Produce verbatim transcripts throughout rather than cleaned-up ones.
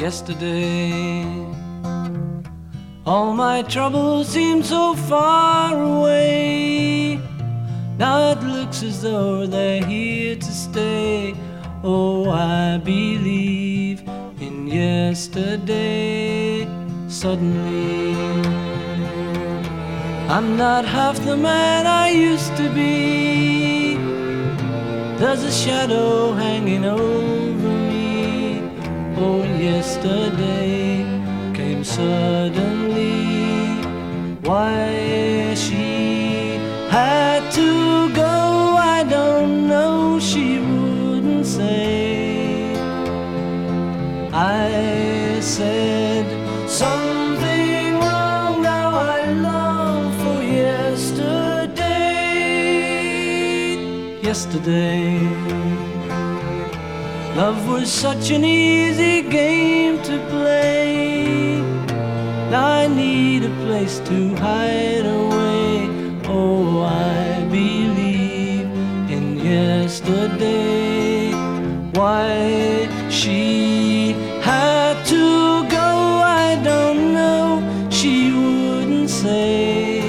yesterday. All my troubles seem so far away. Now it looks as though they're here to stay. Oh, I believe in yesterday. Suddenly, I'm not half the man I used to be. There's a shadow hanging over me. Oh, yesterday came suddenly. Why she had to go, I don't know, she wouldn't say. I said something wrong, now I long for yesterday. Yesterday, love was such an easy game to play. Now I need a place to hide away. Oh, I believe in yesterday. Why she had to go, I don't know, she wouldn't say.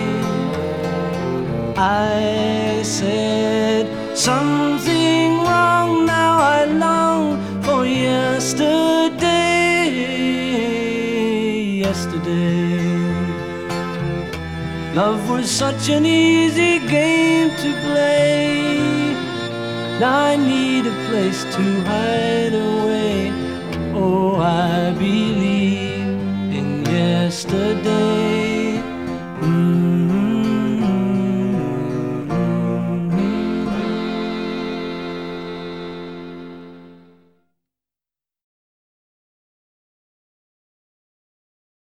I said something wrong, now I long for yesterday. Yesterday, love was such an easy game to play. Now I need a place to hide away. Oh, I believe in yesterday.